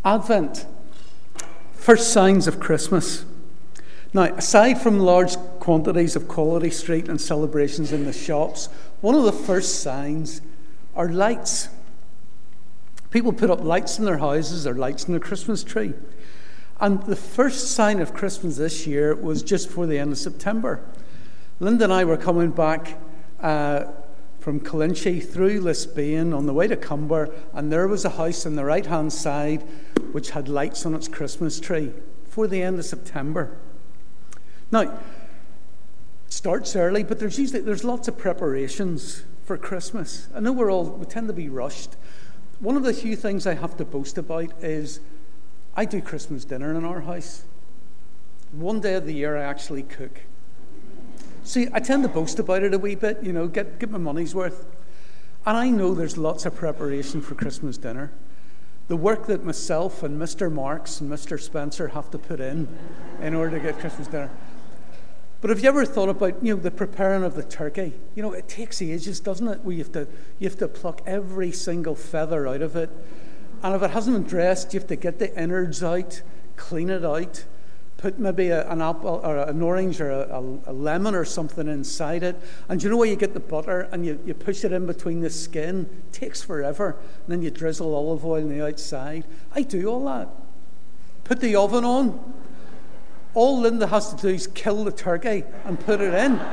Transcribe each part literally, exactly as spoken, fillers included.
Advent, first signs of Christmas. Now, aside from large quantities of quality street and celebrations in the shops, one of the first signs are lights. People put up lights in their houses or lights in their Christmas tree. And the first sign of Christmas this year was just before the end of September. Linda and I were coming back uh, from Colinchie through Lisbane on the way to Cumber, and there was a house on the right-hand side which had lights on its Christmas tree before the end of September. Now, it starts early, but there's usually there's lots of preparations for Christmas. I know we're all we tend to be rushed. One of the few things I have to boast about is I do Christmas dinner in our house. One day of the year I actually cook. See, I tend to boast about it a wee bit, you know, get, get my money's worth. And I know there's lots of preparation for Christmas dinner. The work that myself and Mister Marks and Mister Spencer have to put in in order to get Christmas dinner. But have you ever thought about, you know, the preparing of the turkey? You know, it takes ages, doesn't it? Where you have to, you have to pluck every single feather out of it. And if it hasn't been dressed, you have to get the innards out, clean it out, put maybe a, an apple or an orange or a, a, a lemon or something inside it. And you know where you get the butter and you, you push it in between the skin? It takes forever. And then you drizzle olive oil on the outside. I do all that. Put the oven on. All Linda has to do is kill the turkey and put it in.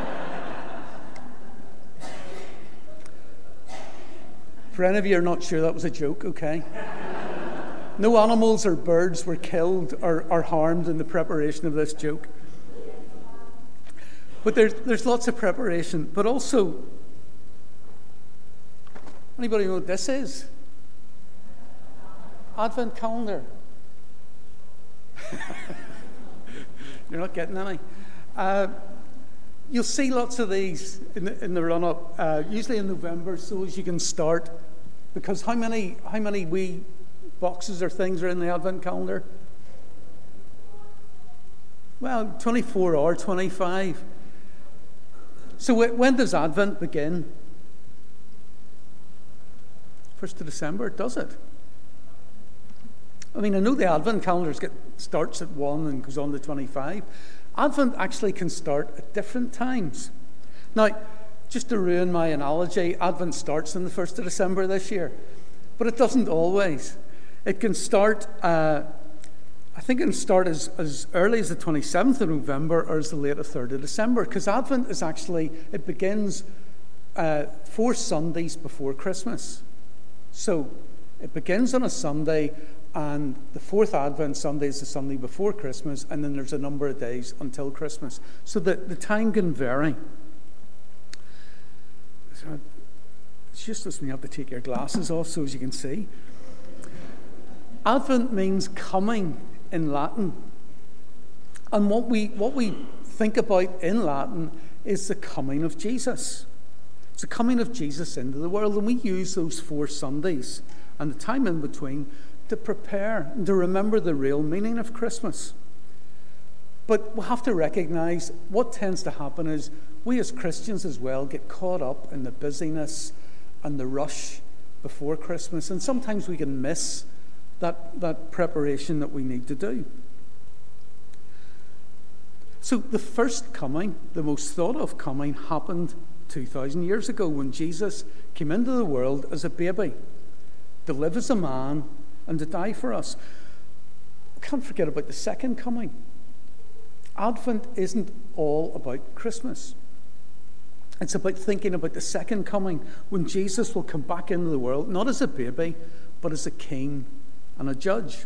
For any of you who are not sure, that was a joke, okay? No animals or birds were killed or, or harmed in the preparation of this joke. But there's, there's lots of preparation. But also, anybody know what this is? Advent calendar. You're not getting any. Uh, you'll see lots of these in the, in the run-up, uh, usually in November, so as you can start. Because how many how many wee boxes or things are in the Advent calendar? Well, twenty-four or twenty-five. So when does Advent begin? First of December, does it? I mean, I know the Advent calendar get, starts at one and goes on to twenty-five. Advent actually can start at different times. Now, just to ruin my analogy, Advent starts on the first of December this year. But it doesn't always. It can start, uh, I think it can start as, as early as the twenty-seventh of November or as the late third of December, because Advent is actually, it begins uh, four Sundays before Christmas. So it begins on a Sunday, and the fourth Advent Sunday is the Sunday before Christmas, and then there's a number of days until Christmas. So the, the time can vary. So it's just this when you have to take your glasses off so as you can see. Advent means coming in Latin. And what we what we think about in Latin is the coming of Jesus. It's the coming of Jesus into the world. And we use those four Sundays and the time in between to prepare and to remember the real meaning of Christmas. But we have to recognize what tends to happen is we as Christians as well get caught up in the busyness and the rush before Christmas. And sometimes we can miss that, that preparation that we need to do. So the first coming, the most thought of coming, happened two thousand years ago when Jesus came into the world as a baby, to live as a man and to die for us. We can't forget about the second coming. Advent isn't all about Christmas. It's about thinking about the second coming when Jesus will come back into the world, not as a baby, but as a king and a judge.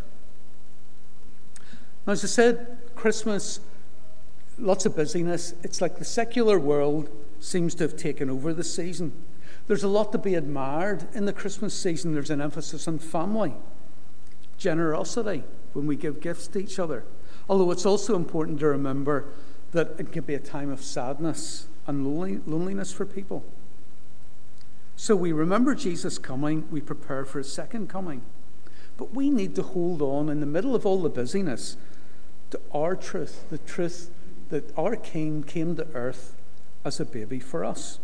Now, as I said, Christmas, lots of busyness. It's like the secular world seems to have taken over the season. There's a lot to be admired in the Christmas season. There's an emphasis on family, generosity when we give gifts to each other. Although it's also important to remember that it can be a time of sadness and lonely, loneliness for people. So we remember Jesus coming, we prepare for his second coming. But we need to hold on in the middle of all the busyness to our truth, the truth that our King came to earth as a baby for us.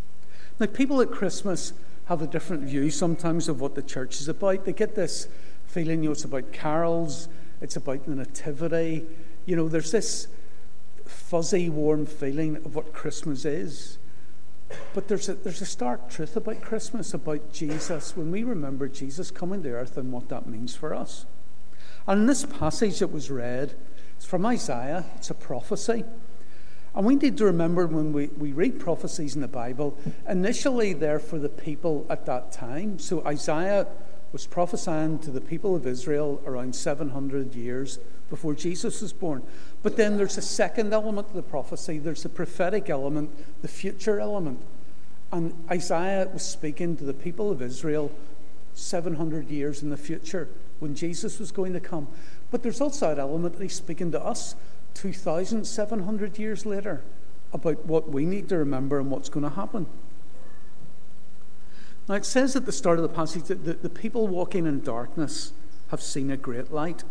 Now, people at Christmas have a different view sometimes of what the church is about. They get this feeling. You know, it's about carols, it's about the nativity. You know, there's this fuzzy, warm feeling of what Christmas is. But there's a, there's a stark truth about Christmas, about Jesus, when we remember Jesus coming to earth and what that means for us. And in this passage that was read, it's from Isaiah, it's a prophecy. And we need to remember when we, we read prophecies in the Bible, initially they're for the people at that time. So Isaiah was prophesying to the people of Israel around seven hundred years before Jesus was born. But then there's a second element to the prophecy. There's the prophetic element, the future element. And Isaiah was speaking to the people of Israel seven hundred years in the future when Jesus was going to come. But there's also that element that he's speaking to us two thousand seven hundred years later about what we need to remember and what's going to happen. Now it says at the start of the passage that the, the people walking in darkness have seen a great light.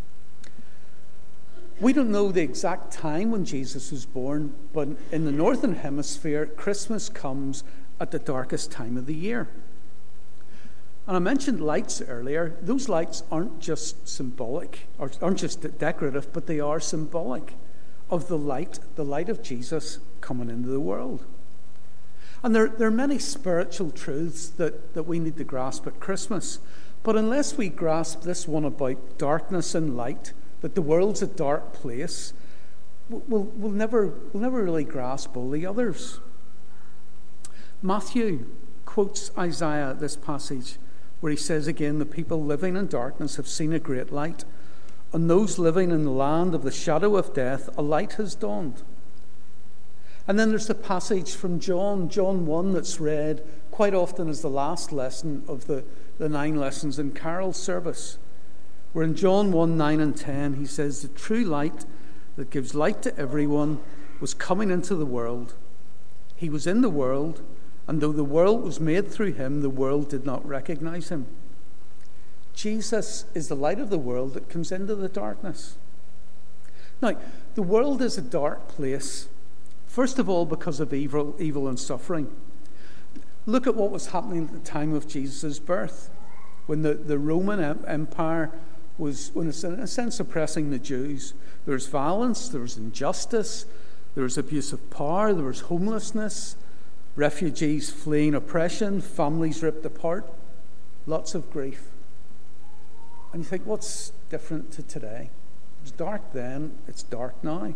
We don't know the exact time when Jesus was born, but in the Northern Hemisphere, Christmas comes at the darkest time of the year. And I mentioned lights earlier. Those lights aren't just symbolic, or aren't just decorative, but they are symbolic of the light, the light of Jesus coming into the world. And there, there are many spiritual truths that, that we need to grasp at Christmas. But unless we grasp this one about darkness and light, that the world's a dark place, we'll, we'll, never, we'll never really grasp all the others. Matthew quotes Isaiah, this passage, where he says again, the people living in darkness have seen a great light. On those living in the land of the shadow of death, a light has dawned. And then there's the passage from John, John one, that's read quite often as the last lesson of the, the nine lessons in Carol service, where in John one, nine and ten, he says, the true light that gives light to everyone was coming into the world. He was in the world, and though the world was made through him, the world did not recognize him. Jesus is the light of the world that comes into the darkness. Now, the world is a dark place, first of all because of evil, evil and suffering. Look at what was happening at the time of Jesus' birth, when the, the Roman Empire was, in a sense, oppressing the Jews. There was violence, there was injustice, there was abuse of power, there was homelessness, refugees fleeing oppression, families ripped apart, lots of grief. And you think, what's different to today? It was dark then, it's dark now.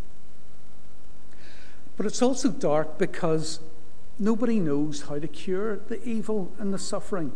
But it's also dark because nobody knows how to cure the evil and the suffering.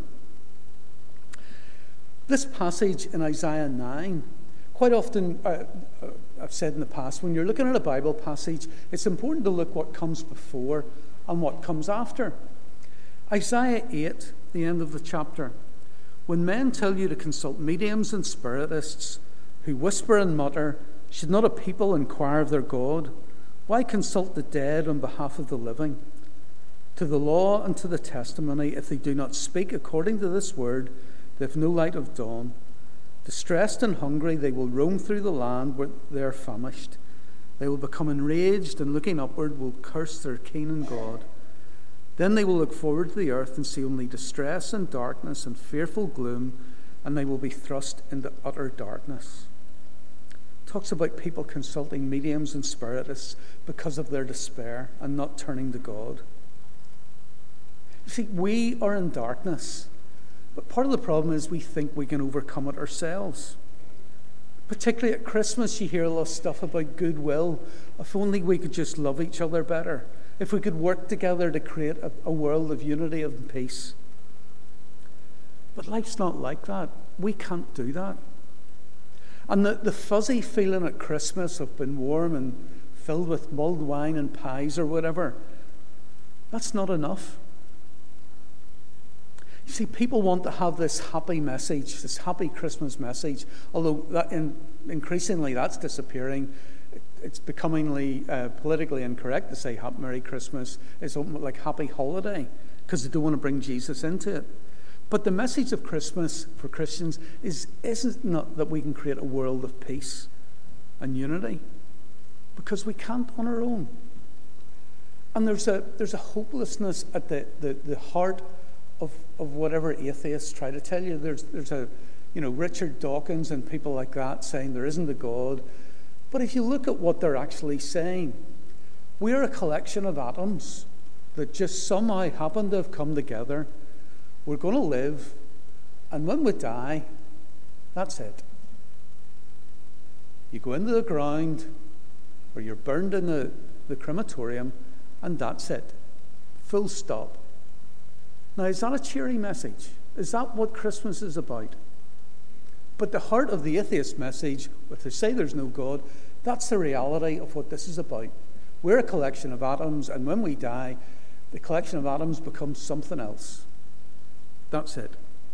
This passage in Isaiah nine, quite often, uh, I've said in the past, when you're looking at a Bible passage, it's important to look what comes before and what comes after. Isaiah eight, the end of the chapter. When men tell you to consult mediums and spiritists who whisper and mutter, should not a people inquire of their God? Why consult the dead on behalf of the living? To the law and to the testimony, if they do not speak according to this word, they have no light of dawn. Distressed and hungry, they will roam through the land where they are famished. They will become enraged, and looking upward will curse their Canaan God. Then they will look forward to the earth and see only distress and darkness and fearful gloom, and they will be thrust into utter darkness. It talks about people consulting mediums and spiritists because of their despair and not turning to God. You see, we are in darkness, but part of the problem is we think we can overcome it ourselves. Particularly at Christmas, you hear a lot of stuff about goodwill. If only we could just love each other better. If we could work together to create a, a world of unity and peace. But life's not like that. We can't do that. And the, the fuzzy feeling at Christmas of being warm and filled with mulled wine and pies or whatever, that's not enough. You see, people want to have this happy message, this happy Christmas message, although that in, increasingly that's disappearing. It, it's becomingly uh, politically incorrect to say Merry Christmas. It's like Happy Holiday, because they don't want to bring Jesus into it. But the message of Christmas for Christians is isn't not that we can create a world of peace and unity, because we can't on our own. And there's a there's a hopelessness at the, the, the heart of, of whatever atheists try to tell you. There's there's a you know, Richard Dawkins and people like that saying there isn't a God. But if you look at what they're actually saying, we're a collection of atoms that just somehow happen to have come together. We're going to live, and when we die, that's it. You go into the ground, or you're burned in the, the crematorium, and that's it. Full stop. Now, is that a cheery message? Is that what Christmas is about? But the heart of the atheist message, if they say there's no God, that's the reality of what this is about. We're a collection of atoms, and when we die, the collection of atoms becomes something else. That's it.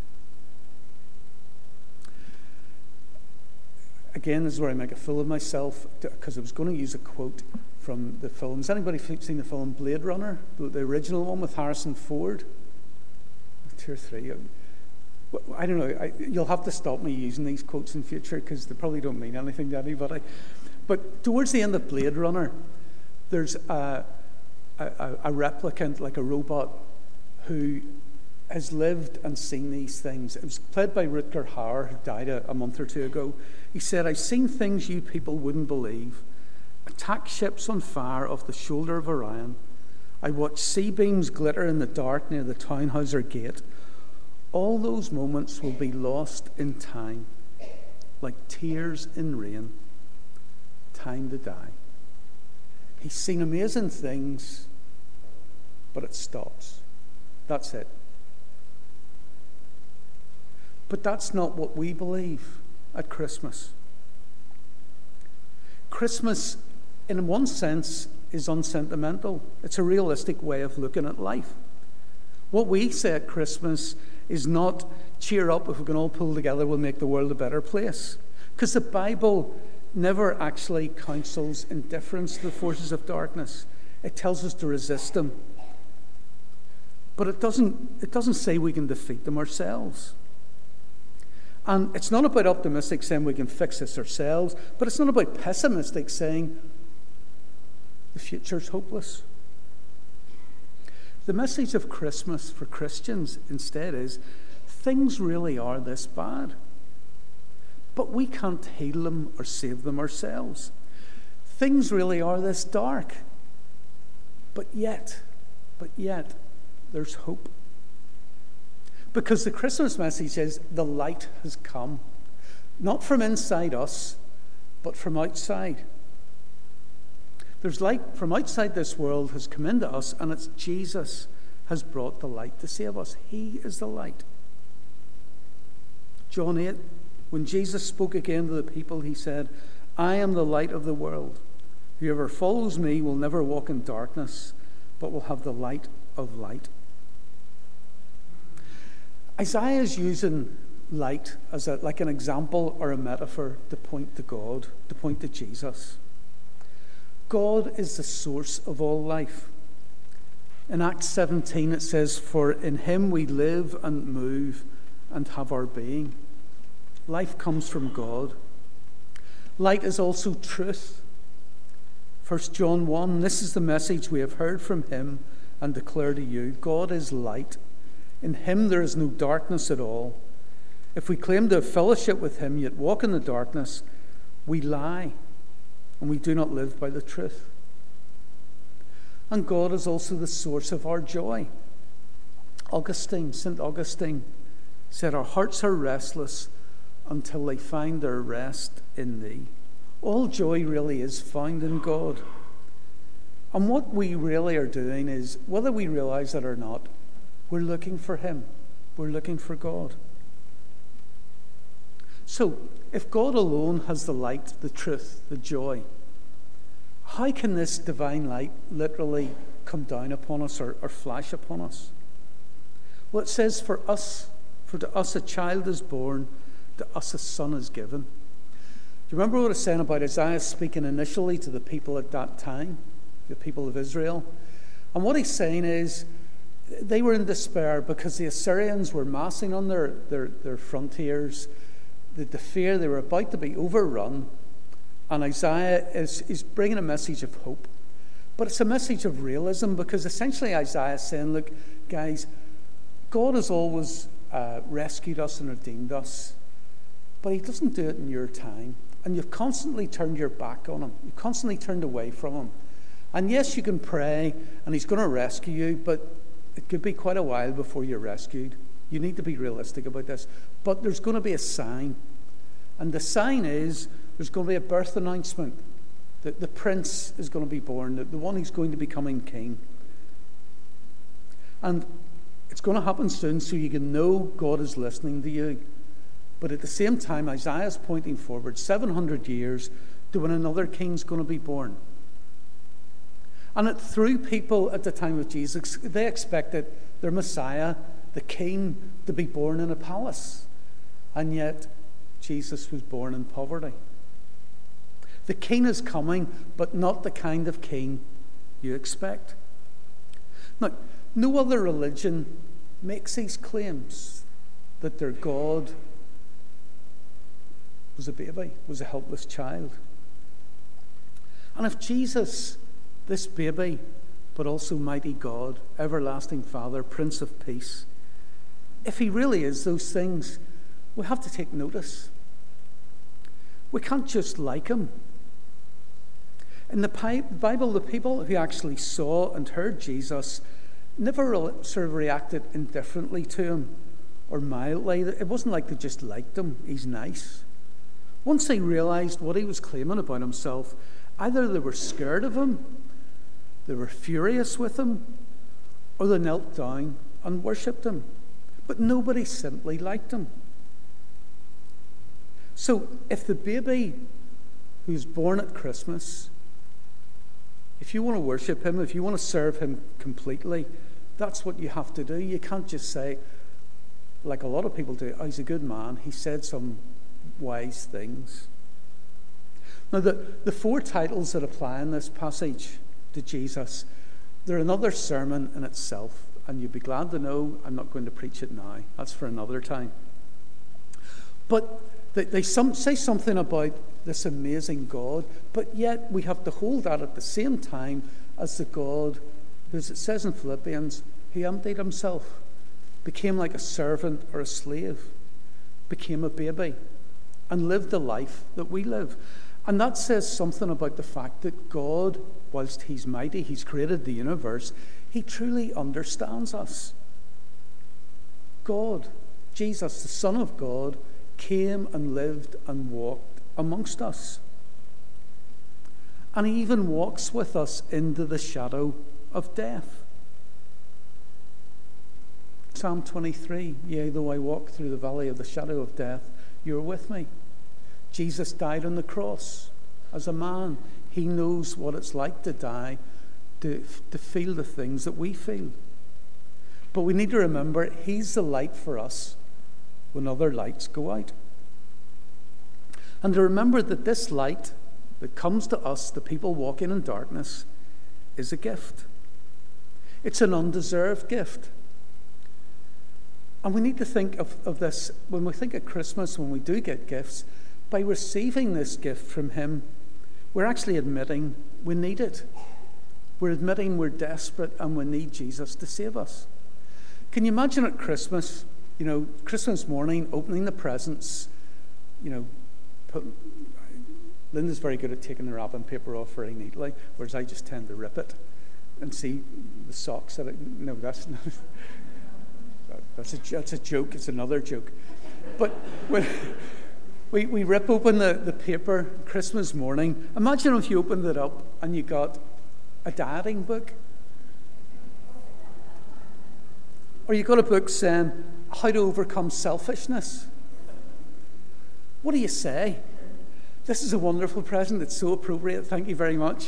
Again, this is where I make a fool of myself, because I was going to use a quote from the film. Has anybody seen the film Blade Runner? The, the original one with Harrison Ford? Two or three. I don't know. I, you'll have to stop me using these quotes in future, because they probably don't mean anything to anybody. But towards the end of Blade Runner, there's a, a, a replicant, like a robot, who has lived and seen these things. It was played by Rutger Hauer, who died a, a month or two ago. He said, "I've seen things you people wouldn't believe. Attack ships on fire off the shoulder of Orion. I watched sea beams glitter in the dark near the Tannhauser Gate. All those moments will be lost in time, like tears in rain. Time to die." He's seen amazing things, but it stops. That's it. But that's not what we believe at Christmas. Christmas, in one sense, is unsentimental. It's a realistic way of looking at life. What we say at Christmas is not, cheer up, if we can all pull together, we'll make the world a better place. Because the Bible never actually counsels indifference to the forces of darkness. It tells us to resist them. But it doesn't, it doesn't say we can defeat them ourselves. And it's not about optimistic saying we can fix this ourselves, but it's not about pessimistic saying the future's hopeless. The message of Christmas for Christians instead is, things really are this bad. But we can't heal them or save them ourselves. Things really are this dark. But yet, but yet, there's hope. Because the Christmas message is, the light has come. Not from inside us, but from outside. There's light from outside this world has come into us, and it's Jesus has brought the light to save us. He is the light. John eight, when Jesus spoke again to the people, he said, "I am the light of the world. Whoever follows me will never walk in darkness, but will have the light of light." Isaiah is using light as a, like an example or a metaphor to point to God, to point to Jesus. God is the source of all life. In Acts seventeen it says, "For in him we live and move and have our being." Life comes from God. Light is also truth. First John one, "This is the message we have heard from him and declare to you. God is light. In him there is no darkness at all. If we claim to have fellowship with him, yet walk in the darkness, we lie, and we do not live by the truth." And God is also the source of our joy. Augustine, Saint Augustine, said, "Our hearts are restless until they find their rest in thee." All joy really is found in God. And what we really are doing is, whether we realize it or not, we're looking for him. We're looking for God. So, if God alone has the light, the truth, the joy, how can this divine light literally come down upon us or, or flash upon us? Well, it says, for us, for to us a child is born, to us a son is given. Do you remember what I was saying about Isaiah speaking initially to the people at that time, the people of Israel? And what he's saying is, they were in despair because the Assyrians were massing on their, their, their frontiers. The, the fear, they were about to be overrun. And Isaiah is, is bringing a message of hope. But it's a message of realism, because essentially Isaiah is saying, look, guys, God has always uh, rescued us and redeemed us. but he doesn't do it in your time. And you've constantly turned your back on him. You've constantly turned away from him. And yes, you can pray, and he's going to rescue you, but it could be quite a while before you're rescued. You need to be realistic about this. But there's going to be a sign. And the sign is there's going to be a birth announcement. That the prince is going to be born, the, the one who's going to be becoming king. And it's going to happen soon, so you can know God is listening to you. But at the same time, Isaiah's pointing forward seven hundred years to when another king's going to be born. And it threw people at the time of Jesus. They expected their Messiah, the king, to be born in a palace. And yet, Jesus was born in poverty. The king is coming, but not the kind of king you expect. Now, no other religion makes these claims that their God was a baby, was a helpless child. And if Jesus, this baby, but also mighty God, everlasting Father, Prince of Peace, if he really is those things, we have to take notice. We can't just like him. In the Bible, the people who actually saw and heard Jesus never sort of reacted indifferently to him or mildly. It wasn't like they just liked him. He's nice. Once they realized what he was claiming about himself, either they were scared of him, they were furious with him, or they knelt down and worshipped him. But nobody simply liked him. So if the baby who's born at Christmas, if you want to worship him, if you want to serve him completely, that's what you have to do. You can't just say, like a lot of people do, oh, he's a good man, he said some wise things. Now, the, the four titles that apply in this passage to Jesus, they're another sermon in itself, and you'd be glad to know I'm not going to preach it now. That's for another time. But they, they some, say something about this amazing God, but yet we have to hold that at the same time as the God, as it says in Philippians, he emptied himself, became like a servant or a slave, became a baby, and lived the life that we live. And that says something about the fact that God, whilst he's mighty, he's created the universe, he truly understands us. God, Jesus, the Son of God, came and lived and walked amongst us. And he even walks with us into the shadow of death. Psalm twenty-three, yea, though I walk through the valley of the shadow of death, you're with me. Jesus died on the cross as a man. He knows what it's like to die, to, to feel the things that we feel. But we need to remember, he's the light for us when other lights go out. And to remember that this light that comes to us, the people walking in darkness, is a gift. It's an undeserved gift. And we need to think of, of this, when we think of Christmas, when we do get gifts, by receiving this gift from him, we're actually admitting we need it. We're admitting we're desperate and we need Jesus to save us. Can you imagine at Christmas, you know, Christmas morning, opening the presents, you know, put, Linda's very good at taking the wrapping paper off very neatly, whereas I just tend to rip it and see the socks that it, no, that's not, that's a, that's a joke, it's another joke. But when we, we rip open the, the paper Christmas morning, imagine if you opened it up and you got a dieting book. Or you got a book saying, how to overcome selfishness. What do you say? This is a wonderful present. It's so appropriate. Thank you very much.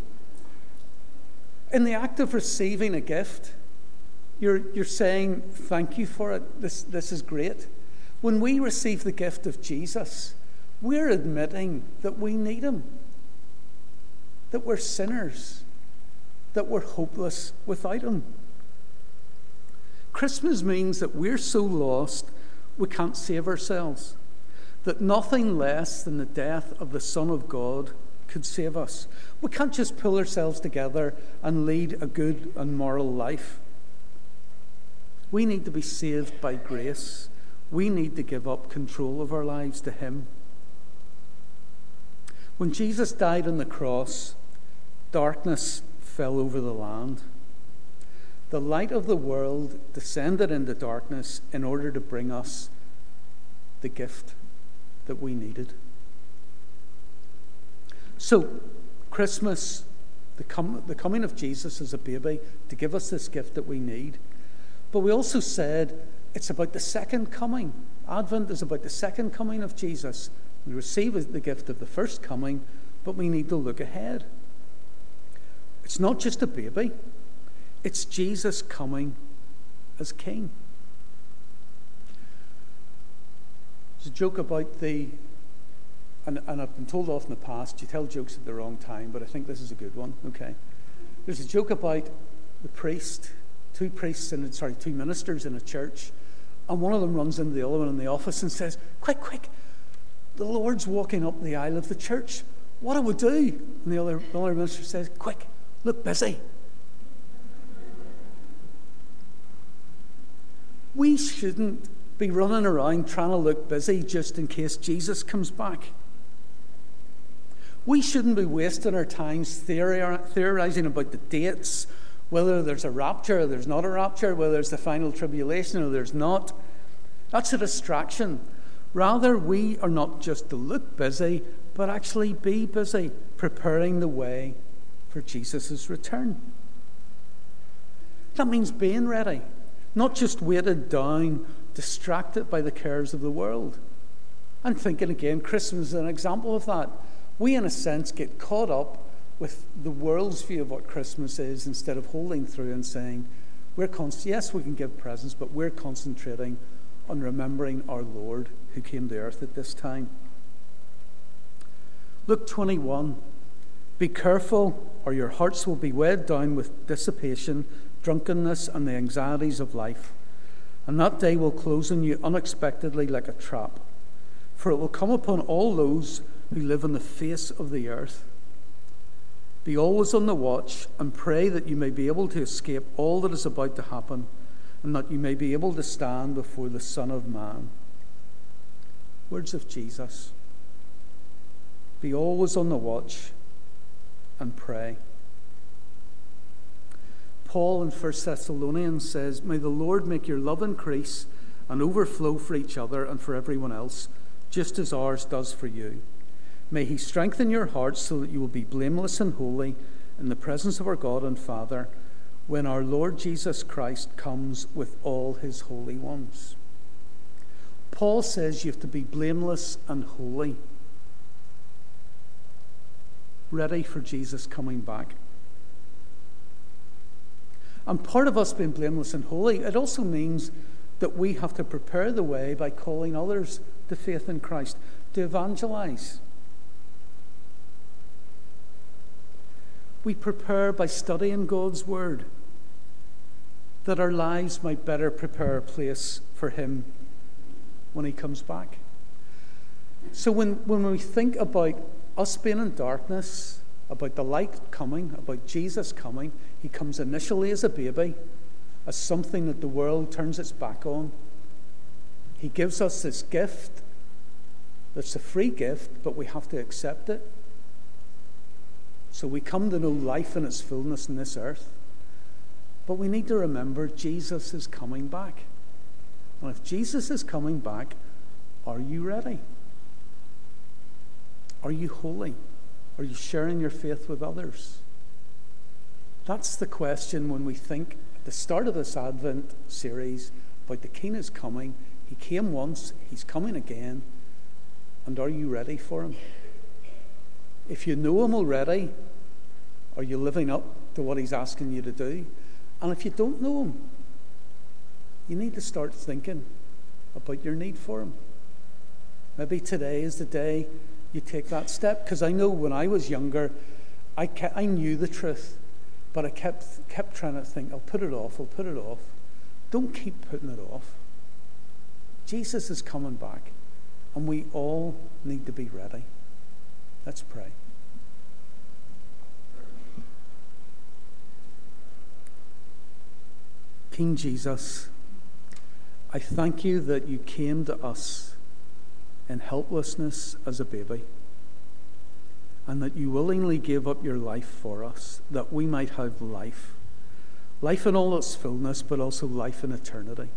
In the act of receiving a gift, you're, you're saying, thank you for it. This, this is great. When we receive the gift of Jesus, we're admitting that we need him, that we're sinners, that we're hopeless without him. Christmas means that we're so lost we can't save ourselves, that nothing less than the death of the Son of God could save us. We can't just pull ourselves together and lead a good and moral life. We need to be saved by grace. we need to give up control of our lives to him. When Jesus died on the cross, darkness fell over the land. The light of the world descended into darkness in order to bring us the gift that we needed. So, Christmas, the, com- the coming of Jesus as a baby to give us this gift that we need. But we also said it's about the second coming. Advent is about the second coming of Jesus. We receive the gift of the first coming, but we need to look ahead. It's not just a baby. It's Jesus coming as King. There's a joke about the, and, and I've been told off in the past, you tell jokes at the wrong time, but I think this is a good one, okay? There's a joke about the priest, two priests, in, sorry, two ministers in a church, and one of them runs into the other one in the office and says, quick, quick, the Lord's walking up the aisle of the church. What do we do? And the other, the other minister says, quick, look busy. We shouldn't be running around trying to look busy just in case Jesus comes back. We shouldn't be wasting our times theorizing about the dates, whether there's a rapture or there's not a rapture, whether there's the final tribulation or there's not. That's a distraction. Rather, we are not just to look busy, but actually be busy preparing the way for Jesus' return. That means being ready, not just weighted down, distracted by the cares of the world. I'm thinking again, Christmas is an example of that. We, in a sense, get caught up with the world's view of what Christmas is instead of holding through and saying, we're const- yes, we can give presents, but we're concentrating on remembering our Lord who came to earth at this time. Luke twenty-one, be careful, or your hearts will be weighed down with dissipation, drunkenness, and the anxieties of life. And that day will close on you unexpectedly like a trap. For it will come upon all those who live on the face of the earth. Be always on the watch and pray that you may be able to escape all that is about to happen, and that you may be able to stand before the Son of Man. Words of Jesus. Be always on the watch and pray. Paul in First Thessalonians says, may the Lord make your love increase and overflow for each other and for everyone else, just as ours does for you. May he strengthen your hearts so that you will be blameless and holy in the presence of our God and Father when our Lord Jesus Christ comes with all his holy ones. Paul says you have to be blameless and holy, ready for Jesus coming back. And part of us being blameless and holy, it also means that we have to prepare the way by calling others to faith in Christ, to evangelize. We prepare by studying God's Word, that our lives might better prepare a place for him when he comes back. So when, when we think about us being in darkness, about the light coming, about Jesus coming, he comes initially as a baby, as something that the world turns its back on. He gives us this gift that's a free gift, but we have to accept it. So we come to know life in its fullness in this earth. But we need to remember Jesus is coming back. And if Jesus is coming back, are you ready? Are you holy? Are you sharing your faith with others? That's the question when we think at the start of this Advent series about the King is coming. He came once, he's coming again. And are you ready for him? If you know him already, are you living up to what he's asking you to do? And if you don't know him, you need to start thinking about your need for him. Maybe today is the day you take that step. Because I know when I was younger, I kept, I knew the truth, but I kept kept trying to think, I'll put it off, I'll put it off. Don't keep putting it off. Jesus is coming back, and we all need to be ready. Let's pray. King Jesus, I thank you that you came to us in helplessness as a baby, and that you willingly gave up your life for us, that we might have life. Life in all its fullness, but also life in eternity.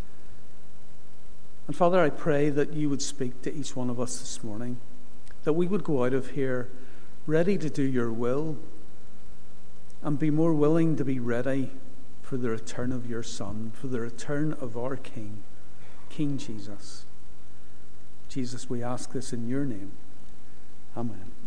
And Father, I pray that you would speak to each one of us this morning, that we would go out of here ready to do your will and be more willing to be ready for the return of your Son, for the return of our King, King Jesus. Jesus, we ask this in your name. Amen.